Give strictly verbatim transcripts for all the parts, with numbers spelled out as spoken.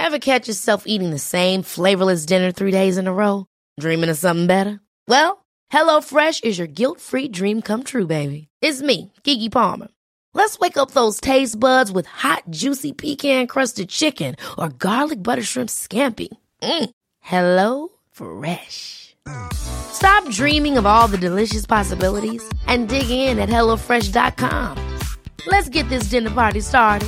Ever catch yourself eating the same flavorless dinner three days in a row? Dreaming of something better? Well, HelloFresh is your guilt-free dream come true, baby. It's me, Keke Palmer. Let's wake up those taste buds with hot, juicy pecan-crusted chicken or garlic butter shrimp scampi. Mm. Hello Fresh. Stop dreaming of all the delicious possibilities and dig in at hello fresh dot com. Let's get this dinner party started.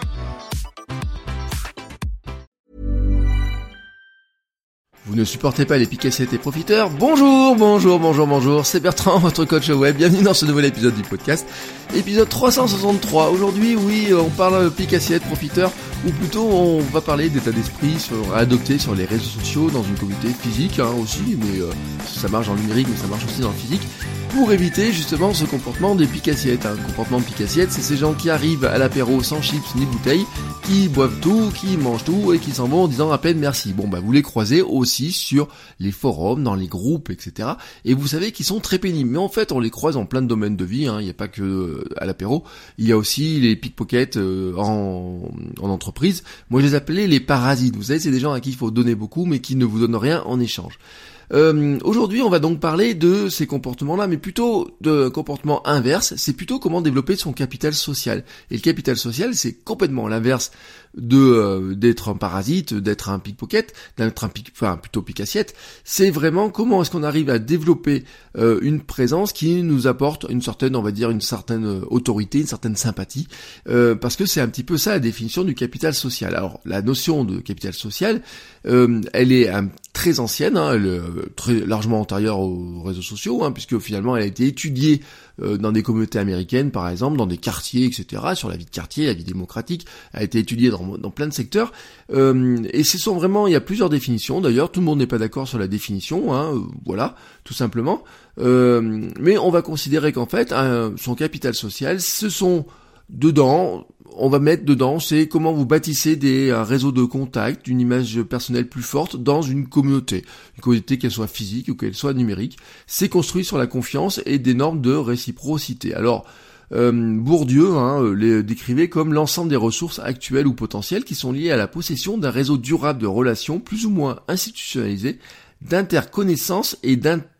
Vous ne supportez pas les picassiettes et profiteurs? Bonjour, bonjour, bonjour, bonjour, c'est Bertrand, votre coach web. Bienvenue dans ce nouvel épisode du podcast, épisode trois cent soixante-trois. Aujourd'hui, oui, on parle picassiettes, profiteurs, ou plutôt on va parler d'état d'esprit sur, à adopter sur les réseaux sociaux, dans une communauté physique hein, aussi, mais euh, ça marche en numérique, mais ça marche aussi dans le physique, pour éviter justement ce comportement des picassiettes. Un comportement de picassiette, c'est ces gens qui arrivent à l'apéro sans chips ni bouteilles, qui boivent tout, qui mangent tout et qui s'en vont en disant à peine merci. Bon bah vous les croisez aussi sur les forums, dans les groupes, et cetera. Et vous savez qu'ils sont très pénibles. Mais en fait on les croise en plein de domaines de vie, hein. Il n'y a pas que euh, à l'apéro, il y a aussi les pickpockets euh, en, en entreprise. Moi je les appelais les parasites. Vous savez, c'est des gens à qui il faut donner beaucoup mais qui ne vous donnent rien en échange. Euh, aujourd'hui, on va donc parler de ces comportements-là, mais plutôt de comportements inverses. C'est plutôt comment développer son capital social. Et le capital social, c'est complètement l'inverse de euh, d'être un parasite, d'être un pickpocket, d'être un pic, enfin plutôt picassiette. C'est vraiment comment est-ce qu'on arrive à développer euh, une présence qui nous apporte une certaine, on va dire, une certaine autorité, une certaine sympathie, euh, parce que c'est un petit peu ça la définition du capital social. Alors la notion de capital social, euh, elle est un, très ancienne, hein, elle est très largement antérieure aux réseaux sociaux, hein, puisque finalement elle a été étudiée euh, dans des communautés américaines, par exemple, dans des quartiers, et cetera, sur la vie de quartier, la vie démocratique, a été étudiée dans, dans plein de secteurs, euh, et ce sont vraiment, il y a plusieurs définitions, d'ailleurs, tout le monde n'est pas d'accord sur la définition, hein, euh, voilà, tout simplement, euh, mais on va considérer qu'en fait, un, son capital social, ce sont dedans, on va mettre dedans, c'est comment vous bâtissez des un réseau de contacts, une image personnelle plus forte dans une communauté. Une communauté qu'elle soit physique ou qu'elle soit numérique. C'est construit sur la confiance et des normes de réciprocité. Alors, euh, Bourdieu hein, les décrivait comme l'ensemble des ressources actuelles ou potentielles qui sont liées à la possession d'un réseau durable de relations plus ou moins institutionnalisées, d'interconnaissance et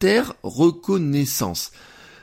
d'interreconnaissance.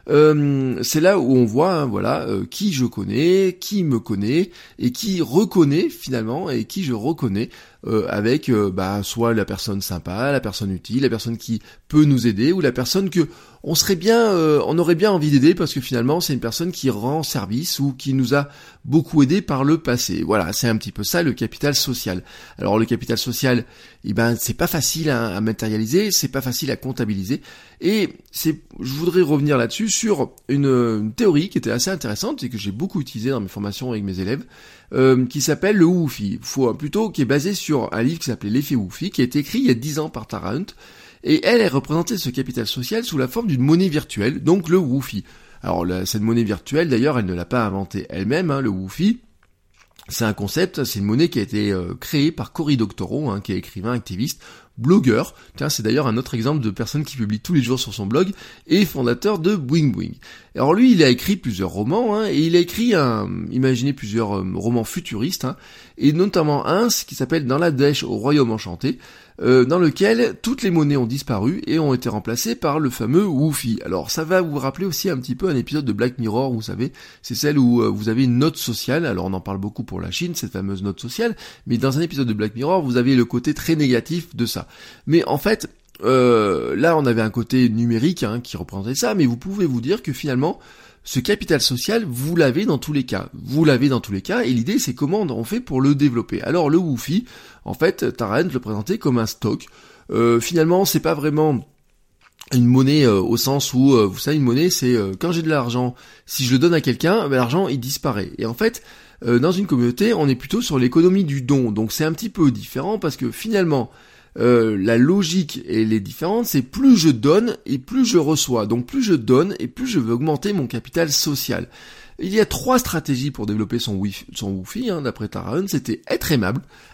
Euh, c'est là où on voit, hein, voilà, euh, qui je connais, qui me connaît et qui reconnaît finalement et qui je reconnais euh, avec, euh, bah, soit la personne sympa, la personne utile, la personne qui peut nous aider ou la personne que on serait bien, euh, on aurait bien envie d'aider parce que finalement c'est une personne qui rend service ou qui nous a beaucoup aidé par le passé. Voilà, c'est un petit peu ça le capital social. Alors le capital social, eh ben c'est pas facile à, à matérialiser, c'est pas facile à comptabiliser et c'est, je voudrais revenir là-dessus sur une, une théorie qui était assez intéressante et que j'ai beaucoup utilisée dans mes formations avec mes élèves, euh, qui s'appelle le Woofi, faut plutôt qui est basé sur un livre qui s'appelait l'effet Woofi, qui a été écrit il y a dix ans par Tara Hunt. Et elle, elle représentait ce capital social sous la forme d'une monnaie virtuelle, donc le Woofi. Alors la, cette monnaie virtuelle, d'ailleurs, elle ne l'a pas inventée elle-même, hein, le Woofi. C'est un concept, c'est une monnaie qui a été euh, créée par Cory Doctorow, hein, qui est écrivain, activiste, blogueur. Tiens, c'est d'ailleurs un autre exemple de personne qui publie tous les jours sur son blog et fondateur de Boing Boing. Alors lui, il a écrit plusieurs romans, hein, et il a écrit, un, imaginez plusieurs euh, romans futuristes, hein, et notamment un qui s'appelle Dans la Dèche au Royaume Enchanté, euh, dans lequel toutes les monnaies ont disparu et ont été remplacées par le fameux Woofi. Alors ça va vous rappeler aussi un petit peu un épisode de Black Mirror, vous savez, c'est celle où euh, vous avez une note sociale, alors on en parle beaucoup pour la Chine, cette fameuse note sociale, mais dans un épisode de Black Mirror, vous avez le côté très négatif de ça. Mais en fait, euh, là on avait un côté numérique hein, qui représentait ça, mais vous pouvez vous dire que finalement, ce capital social, vous l'avez dans tous les cas. Vous l'avez dans tous les cas, et l'idée c'est comment on fait pour le développer. Alors le Woofi, en fait, Tara Hunt le présentait comme un stock. Euh, finalement, c'est pas vraiment une monnaie euh, au sens où, euh, vous savez, une monnaie c'est euh, quand j'ai de l'argent, si je le donne à quelqu'un, ben, l'argent il disparaît. Et en fait, euh, dans une communauté, on est plutôt sur l'économie du don. Donc c'est un petit peu différent parce que finalement, Euh, la logique elle est différente, c'est plus je donne et plus je reçois. Donc plus je donne et plus je veux augmenter mon capital social. Il y a trois stratégies pour développer son Woofi, son Woofi hein, d'après Tara Hunt. C'était être aimable.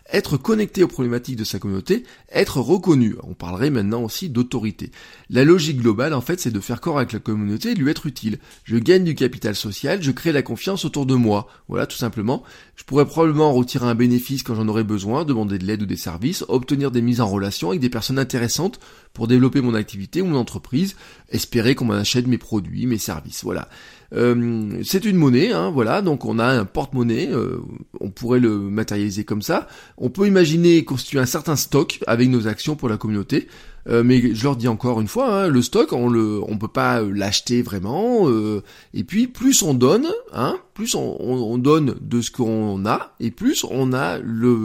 être connecté aux problématiques de sa communauté, être reconnu. On parlerait maintenant aussi d'autorité. La logique globale, en fait, c'est de faire corps avec la communauté et de lui être utile. Je gagne du capital social, je crée la confiance autour de moi. Voilà, tout simplement. Je pourrais probablement retirer un bénéfice quand j'en aurais besoin, demander de l'aide ou des services, obtenir des mises en relation avec des personnes intéressantes pour développer mon activité ou mon entreprise, espérer qu'on m'en achète mes produits, mes services. Voilà. Euh, c'est une monnaie, hein, voilà, donc on a un porte-monnaie, euh, on pourrait le matérialiser comme ça. On peut imaginer constituer un certain stock avec nos actions pour la communauté, euh, mais je leur dis encore une fois, hein, le stock, on le, on peut pas l'acheter vraiment, euh, et puis plus on donne, hein, plus on, on, on donne de ce qu'on a, et plus on a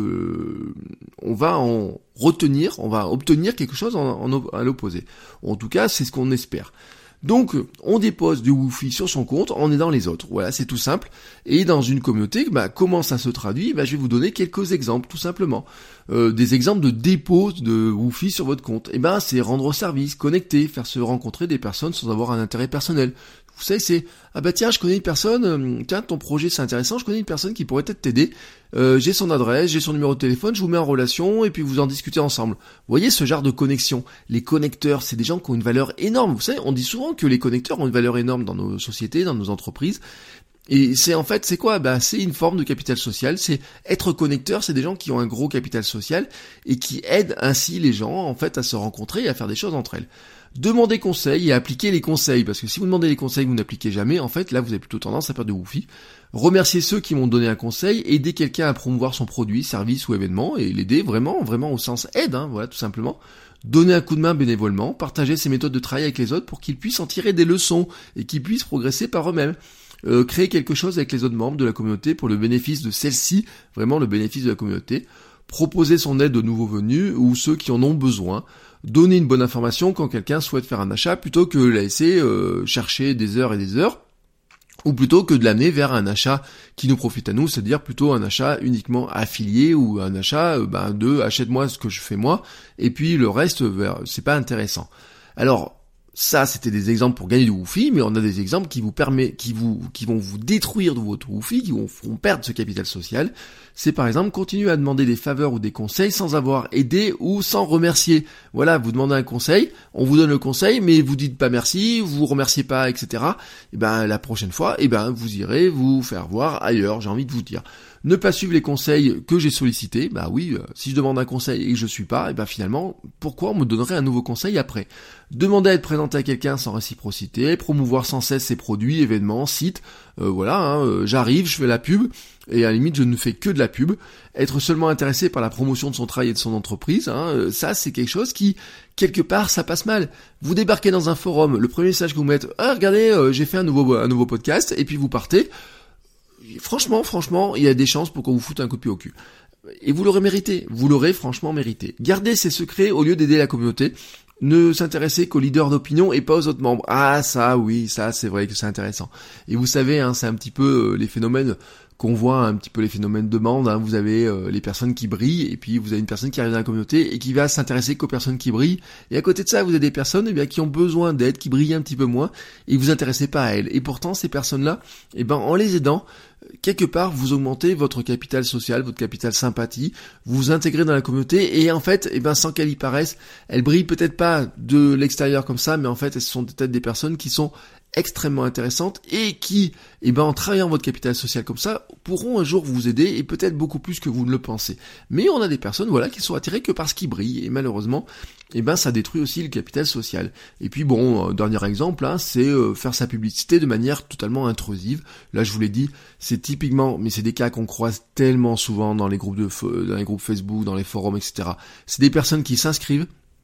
le, on va en retenir, on va obtenir quelque chose en, en, à l'opposé. En tout cas, c'est ce qu'on espère. Donc, on dépose du Woofy sur son compte en aidant les autres. Voilà, c'est tout simple. Et dans une communauté, bah, comment ça se traduit ? Bah, je vais vous donner quelques exemples, tout simplement. Euh, des exemples de dépôt de Woofy sur votre compte. Et ben, c'est rendre service, connecter, faire se rencontrer des personnes sans avoir un intérêt personnel. Vous savez, c'est ah bah tiens, je connais une personne, euh, tiens, ton projet c'est intéressant, je connais une personne qui pourrait peut-être t'aider. Euh, j'ai son adresse, j'ai son numéro de téléphone, je vous mets en relation et puis vous en discutez ensemble. Vous voyez ce genre de connexion. Les connecteurs, c'est des gens qui ont une valeur énorme. Vous savez, on dit souvent que les connecteurs ont une valeur énorme dans nos sociétés, dans nos entreprises. Et c'est en fait, c'est quoi ? Bah, c'est une forme de capital social. C'est être connecteur, c'est des gens qui ont un gros capital social et qui aident ainsi les gens en fait à se rencontrer et à faire des choses entre elles. Demandez conseil et appliquez les conseils, parce que si vous demandez les conseils que vous n'appliquez jamais, en fait, là, vous avez plutôt tendance à perdre de Woofy. Remerciez ceux qui m'ont donné un conseil, aider quelqu'un à promouvoir son produit, service ou événement, et l'aider vraiment, vraiment au sens aide, hein, voilà, tout simplement. Donner un coup de main bénévolement, partager ses méthodes de travail avec les autres pour qu'ils puissent en tirer des leçons et qu'ils puissent progresser par eux-mêmes. Euh, créer quelque chose avec les autres membres de la communauté pour le bénéfice de celle-ci, vraiment le bénéfice de la communauté. Proposer son aide aux nouveaux venus ou ceux qui en ont besoin. Donner une bonne information quand quelqu'un souhaite faire un achat plutôt que la laisser euh, chercher des heures et des heures, ou plutôt que de l'amener vers un achat qui nous profite à nous, c'est-à-dire plutôt un achat uniquement affilié ou un achat euh, ben, de achète-moi ce que je fais moi et puis le reste vers, c'est pas intéressant. Alors ça, c'était des exemples pour gagner du Woofy, mais on a des exemples qui vous permettent, qui vous, qui vont vous détruire de votre Woofy, qui vont feront perdre ce capital social. C'est par exemple continuer à demander des faveurs ou des conseils sans avoir aidé ou sans remercier. Voilà, vous demandez un conseil, on vous donne le conseil, mais vous dites pas merci, vous remerciez pas, et cetera. Et ben la prochaine fois, et ben vous irez vous faire voir ailleurs. J'ai envie de vous dire. Ne pas suivre les conseils que j'ai sollicités, bah oui, euh, si je demande un conseil et que je suis pas, et ben finalement, pourquoi on me donnerait un nouveau conseil après ? Demander à être présenté à quelqu'un sans réciprocité, promouvoir sans cesse ses produits, événements, sites, euh, voilà, hein, euh, j'arrive, je fais la pub, et à la limite je ne fais que de la pub. Être seulement intéressé par la promotion de son travail et de son entreprise, hein, euh, ça c'est quelque chose qui, quelque part, ça passe mal. Vous débarquez dans un forum, le premier message que vous mettez, ah regardez, euh, j'ai fait un nouveau, un nouveau podcast, et puis vous partez. Franchement, franchement, il y a des chances pour qu'on vous foute un coup de pied au cul. Et vous l'aurez mérité. Vous l'aurez franchement mérité. Gardez ces secrets au lieu d'aider la communauté. Ne s'intéresser qu'aux leaders d'opinion et pas aux autres membres. Ah, ça, oui, ça, c'est vrai que c'est intéressant. Et vous savez, hein, c'est un petit peu euh, les phénomènes qu'on voit, un petit peu les phénomènes de bande. Hein. Vous avez euh, les personnes qui brillent, et puis vous avez une personne qui arrive dans la communauté et qui va s'intéresser qu'aux personnes qui brillent. Et à côté de ça, vous avez des personnes eh bien, qui ont besoin d'aide, qui brillent un petit peu moins, et vous intéressez pas à elles. Et pourtant, ces personnes-là, eh ben, en les aidant, quelque part, vous augmentez votre capital social, votre capital sympathie, vous vous intégrez dans la communauté, et en fait, eh ben, sans qu'elles y paraissent, elles brillent peut-être pas de l'extérieur comme ça, mais en fait, elles sont peut-être des personnes qui sont extrêmement intéressantes et qui, eh ben, en travaillant votre capital social comme ça, pourront un jour vous aider et peut-être beaucoup plus que vous ne le pensez. Mais on a des personnes, voilà, qui sont attirées que parce qu'ils brillent et malheureusement, eh ben, ça détruit aussi le capital social. Et puis bon, euh, dernier exemple, hein, c'est euh, faire sa publicité de manière totalement intrusive. Là, je vous l'ai dit, c'est typiquement, mais c'est des cas qu'on croise tellement souvent dans les groupes de, dans les groupes Facebook, dans les forums, et cetera. C'est des personnes qui s'inscrivent,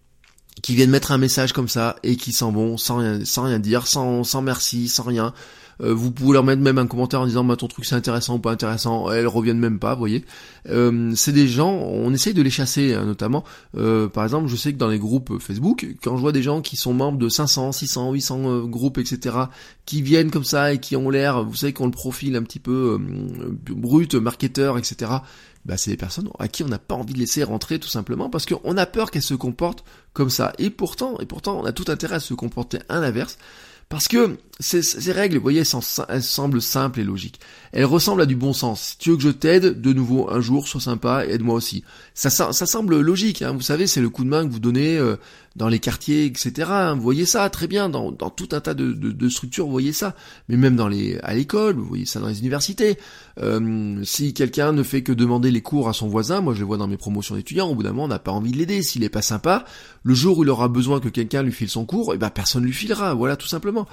qui viennent mettre un message comme ça et qui s'en vont sans rien, sans rien dire, sans, sans merci, sans rien. Euh, vous pouvez leur mettre même un commentaire en disant bah ton truc c'est intéressant ou pas intéressant, elles reviennent même pas, vous voyez. Euh, c'est des gens, on essaye de les chasser, hein, notamment. Euh, par exemple, je sais que dans les groupes Facebook, quand je vois des gens qui sont membres de cinq cents, six cents, huit cents euh, groupes, et cetera, qui viennent comme ça et qui ont l'air, vous savez, qui ont le profil un petit peu euh, brut, marketeur, et cetera. Bah c'est des personnes à qui on n'a pas envie de laisser rentrer tout simplement parce qu'on a peur qu'elles se comportent comme ça. Et pourtant, et pourtant, on a tout intérêt à se comporter à l'inverse Parce que ces, ces règles, vous voyez, elles, elles semblent simples et logiques. Elles ressemblent à du bon sens. Si tu veux que je t'aide, de nouveau, un jour, sois sympa, aide-moi aussi. Ça, ça, ça semble logique, hein. Vous savez, c'est le coup de main que vous donnez euh, dans les quartiers, et cetera. Hein. Vous voyez ça très bien dans, dans tout un tas de, de, de structures, vous voyez ça. Mais même dans les, à l'école, vous voyez ça dans les universités. Euh, si quelqu'un ne fait que demander les cours à son voisin, moi je le vois dans mes promotions d'étudiants, au bout d'un moment, on n'a pas envie de l'aider. S'il est pas sympa, le jour où il aura besoin que quelqu'un lui file son cours, eh ben personne lui filera, voilà, tout simplement.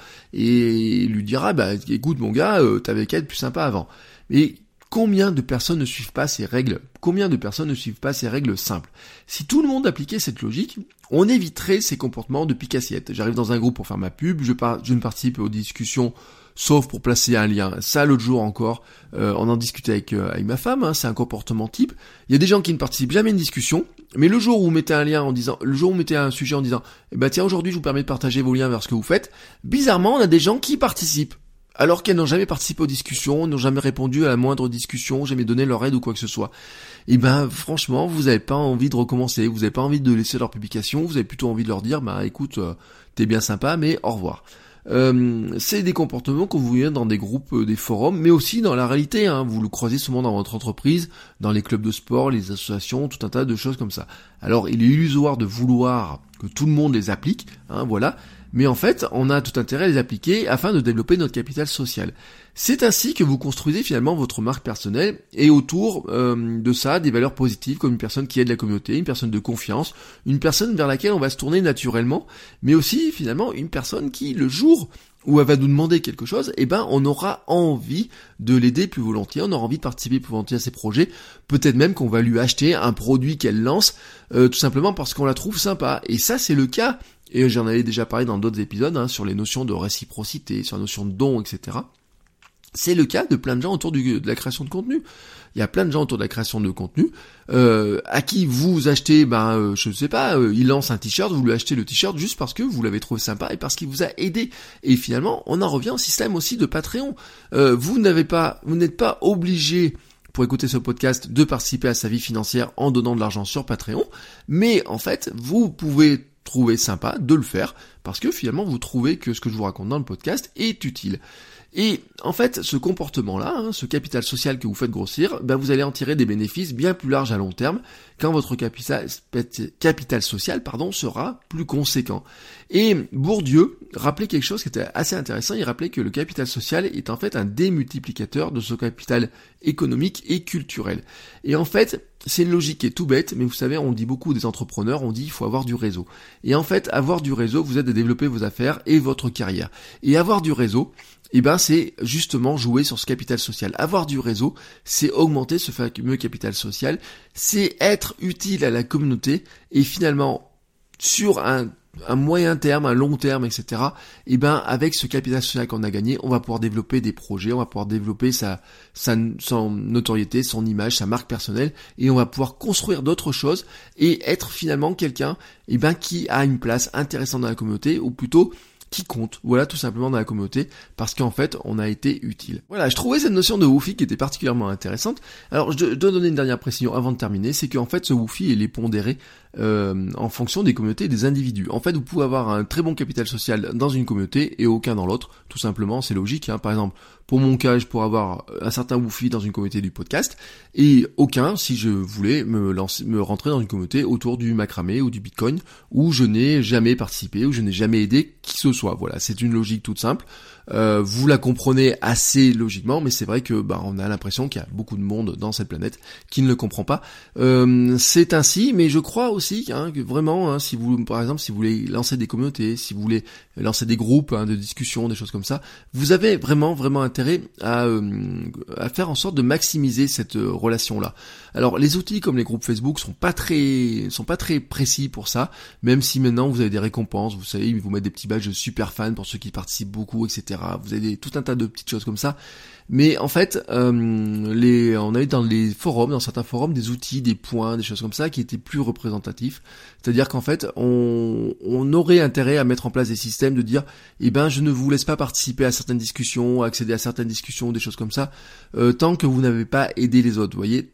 Et il lui dira, bah écoute mon gars, euh, t'avais qu'à être plus sympa avant. Mais combien de personnes ne suivent pas ces règles? Combien de personnes ne suivent pas ces règles simples? Si tout le monde appliquait cette logique, on éviterait ces comportements de pique-assiette. J'arrive dans un groupe pour faire ma pub, je, par... je ne participe aux discussions sauf pour placer un lien. Ça, l'autre jour encore, euh, on en discutait avec, euh, avec ma femme, hein, c'est un comportement type. Il y a des gens qui ne participent jamais à une discussion, mais le jour où vous mettez un lien en disant, le jour où vous mettez un sujet en disant, eh ben tiens, aujourd'hui je vous permets de partager vos liens vers ce que vous faites, bizarrement, on a des gens qui participent. Alors qu'elles n'ont jamais participé aux discussions, n'ont jamais répondu à la moindre discussion, jamais donné leur aide ou quoi que ce soit. Et ben franchement, vous n'avez pas envie de recommencer, vous n'avez pas envie de laisser leur publication, vous avez plutôt envie de leur dire, bah écoute, euh, t'es bien sympa, mais au revoir. Euh, c'est des comportements que vous voyez dans des groupes, euh, des forums, mais aussi dans la réalité, hein. Vous le croisez souvent dans votre entreprise, dans les clubs de sport, les associations, tout un tas de choses comme ça. Alors il est illusoire de vouloir que tout le monde les applique, hein, voilà. Mais en fait, on a tout intérêt à les appliquer afin de développer notre capital social. C'est ainsi que vous construisez finalement votre marque personnelle et autour euh, de ça, des valeurs positives comme une personne qui aide la communauté, une personne de confiance, une personne vers laquelle on va se tourner naturellement, mais aussi finalement une personne qui, le jour où elle va nous demander quelque chose, eh ben on aura envie de l'aider plus volontiers, on aura envie de participer plus volontiers à ses projets, peut-être même qu'on va lui acheter un produit qu'elle lance, euh, tout simplement parce qu'on la trouve sympa. Et ça, c'est le cas. Et j'en avais déjà parlé dans d'autres épisodes, hein, sur les notions de réciprocité, sur la notion de don, et cetera. C'est le cas de plein de gens autour du, de la création de contenu. Il y a plein de gens autour de la création de contenu, euh, à qui vous achetez, ben, euh, je ne sais pas, euh, il lance un t-shirt, vous lui achetez le t-shirt juste parce que vous l'avez trouvé sympa et parce qu'il vous a aidé. Et finalement, on en revient au système aussi de Patreon. Euh, vous n'avez pas, vous n'êtes pas obligé, pour écouter ce podcast, de participer à sa vie financière en donnant de l'argent sur Patreon, mais en fait, vous pouvez trouver sympa de le faire, parce que finalement vous trouvez que ce que je vous raconte dans le podcast est utile. Et en fait, ce comportement-là, hein, ce capital social que vous faites grossir, ben vous allez en tirer des bénéfices bien plus larges à long terme, quand votre capital, capital social pardon, sera plus conséquent. Et Bourdieu rappelait quelque chose qui était assez intéressant, il rappelait que le capital social est en fait un démultiplicateur de ce capital économique et culturel. Et en fait, c'est une logique qui est tout bête, mais vous savez, on dit beaucoup des entrepreneurs, on dit il faut avoir du réseau. Et en fait, avoir du réseau vous aide à développer vos affaires et votre carrière. Et avoir du réseau, eh ben c'est justement jouer sur ce capital social. Avoir du réseau, c'est augmenter ce fameux capital social, c'est être utile à la communauté, et finalement, sur un un moyen terme, un long terme, et cetera, et ben avec ce capital social qu'on a gagné, on va pouvoir développer des projets, on va pouvoir développer sa, sa son notoriété, son image, sa marque personnelle, et on va pouvoir construire d'autres choses et être finalement quelqu'un, et ben qui a une place intéressante dans la communauté, ou plutôt qui compte, voilà, tout simplement dans la communauté, parce qu'en fait, on a été utile. Voilà, je trouvais cette notion de Woofi qui était particulièrement intéressante. Alors, je dois donner une dernière précision avant de terminer, c'est qu'en fait, ce Woofi, il est pondéré euh, en fonction des communautés et des individus. En fait, vous pouvez avoir un très bon capital social dans une communauté et aucun dans l'autre, tout simplement, c'est logique, hein. Par exemple, pour mon cas, je pourrais avoir un certain Woofi dans une communauté du podcast, et aucun si je voulais me lancer, me rentrer dans une communauté autour du macramé ou du bitcoin, où je n'ai jamais participé, où je n'ai jamais aidé qui que ce soit. Voilà, c'est une logique toute simple. Euh, vous la comprenez assez logiquement, mais c'est vrai que bah on a l'impression qu'il y a beaucoup de monde dans cette planète qui ne le comprend pas. Euh, c'est ainsi, mais je crois aussi hein, que vraiment, hein, si vous, par exemple, si vous voulez lancer des communautés, si vous voulez lancer des groupes hein, de discussion, des choses comme ça, vous avez vraiment vraiment intérêt à, euh, à faire en sorte de maximiser cette euh, relation-là. Alors les outils comme les groupes Facebook sont pas très sont pas très précis pour ça, même si maintenant vous avez des récompenses, vous savez, ils vous mettent des petits badges de super fans pour ceux qui participent beaucoup, et cetera. Vous avez tout un tas de petites choses comme ça. Mais en fait, euh, les, on a eu dans les forums, dans certains forums, des outils, des points, des choses comme ça qui étaient plus représentatifs. C'est-à-dire qu'en fait, on, on aurait intérêt à mettre en place des systèmes de dire, eh ben, je ne vous laisse pas participer à certaines discussions, accéder à certaines discussions, des choses comme ça, euh, tant que vous n'avez pas aidé les autres. Vous voyez,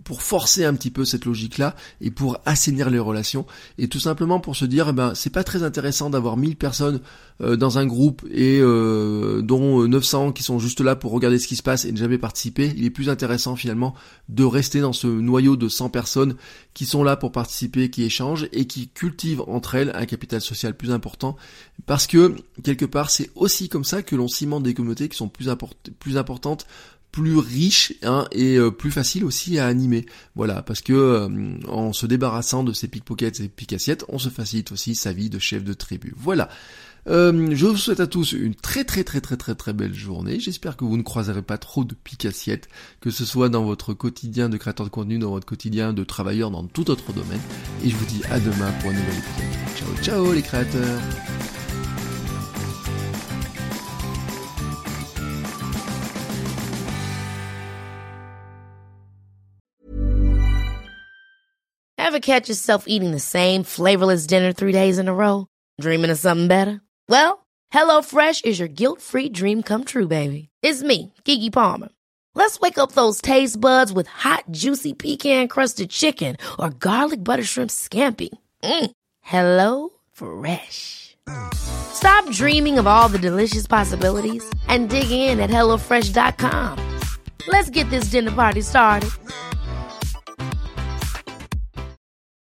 pour forcer un petit peu cette logique-là et pour assainir les relations et tout simplement pour se dire, eh ben, c'est pas très intéressant d'avoir mille personnes euh, dans un groupe et euh, dont neuf cents qui sont juste là pour regarder ce qui se passe et ne jamais participer. Il est plus intéressant finalement de rester dans ce noyau de cent personnes qui sont là pour participer, qui échangent et qui cultivent entre elles un capital social plus important parce que quelque part c'est aussi comme ça que l'on cimente des communautés qui sont plus, import- plus importantes, plus riches hein, et euh, plus faciles aussi à animer. Voilà, parce que euh, en se débarrassant de ces pickpockets et pick-assiettes, on se facilite aussi sa vie de chef de tribu. Voilà. Euh, je vous souhaite à tous une très très très très très très belle journée. J'espère que vous ne croiserez pas trop de pick-assiettes, que ce soit dans votre quotidien de créateur de contenu, dans votre quotidien de travailleur, dans tout autre domaine. Et je vous dis à demain pour un nouvel épisode. Ciao ciao les créateurs. Ever catch yourself eating the same flavorless dinner three days in a row? Dreaming of something better? Well, HelloFresh is your guilt-free dream come true, baby. It's me, Keke Palmer. Let's wake up those taste buds with hot, juicy pecan-crusted chicken or garlic butter shrimp scampi. Mm. Hello Fresh. Stop dreaming of all the delicious possibilities and dig in at hello fresh dot com. Let's get this dinner party started.